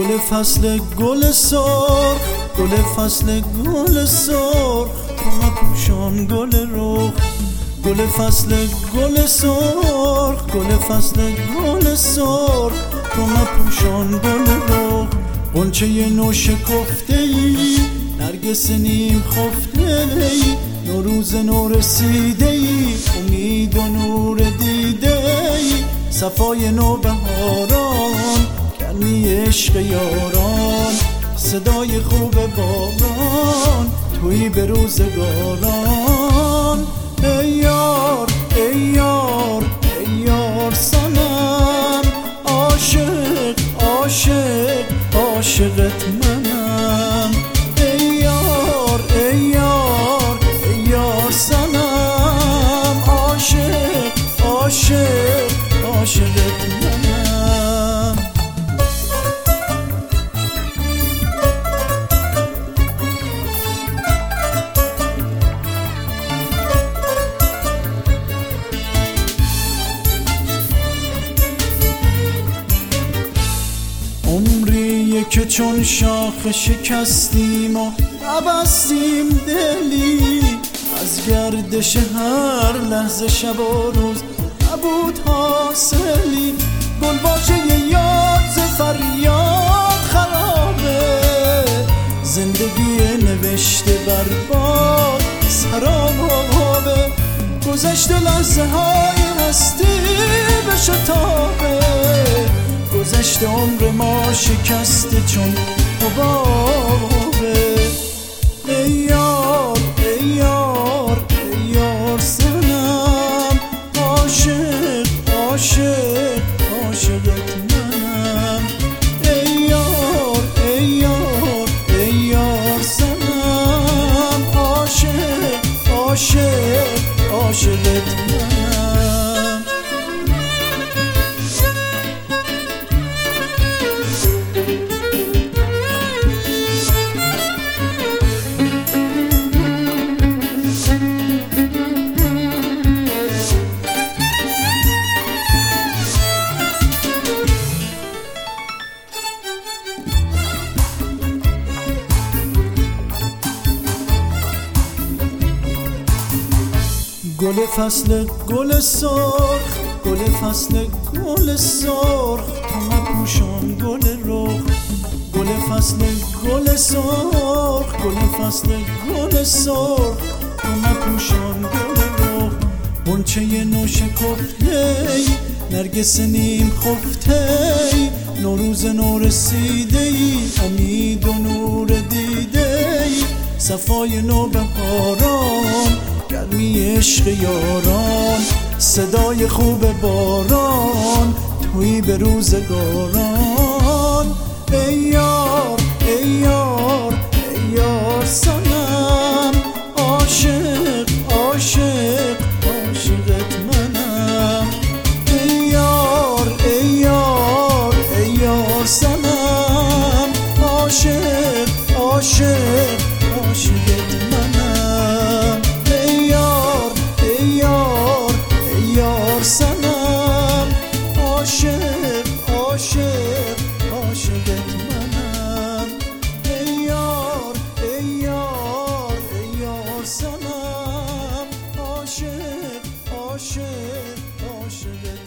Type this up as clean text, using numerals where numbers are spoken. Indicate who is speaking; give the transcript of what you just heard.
Speaker 1: گل فصل گل سرخ، گل فصل گل سرخ، تو مپوشان گل رخ. گل فصل گل سرخ، گل فصل گل سرخ، تو مپوشان گل رخ. غنچه نو شکفته ای، نرگس نیم خفته ای، نوروز نو رسیده ای، امید و نور دیده ای، صفای نو بهاران، گرمی عشق یاران، صدای خوب باران، تویی به روزگاران. ای یار ای یار ای یار صنم، عاشق عاشق عاشقت منم. ای یار ای یار ای یار صنم، عاشق عاشق عاشقت منم. عمریه که چون شاخ شکستیم و نبستیم دلی، از گردش هر لحظه شب و روز نبود حاصلی. گلباشه یاد ز فریاد خرابه، زندگی نوشته بر باد سرابه. گذشته لحظه های هستی به شتابه، گذشته عمر ما شکسته چون حبابه. ای یار ای یار ای یار صنم، عاشق عاشق عاشقت منم. ای یار ای یار ای یار صنم، عاشق عاشق عاشقت منم. گل فصل گل سرخ، گل فصل گل سرخ، تو مپوشان گل رخ. گل فصل گل سرخ، گل فصل گل سرخ، تو مپوشان گل رخ. غنچه نو شکفته ای، نرگس نیم خفته ای، نوروز نو رسیده ای، امید و نور دیده ای، صفای نو بهاران، گرمی عشق یاران، صدای خوب باران، تویی به روزگاران. ای یار ای یار ای یار صنم، عاشق عاشق عاشقت منم. ای یار ای یار ای یار صنم، عاشق عاشق عاشقت منم. ای یار ای یار ای یار صنم، عاشق عاشق عاشقت منم. ای یار ای یار ای یار صنم، عاشق عاشق عاشقت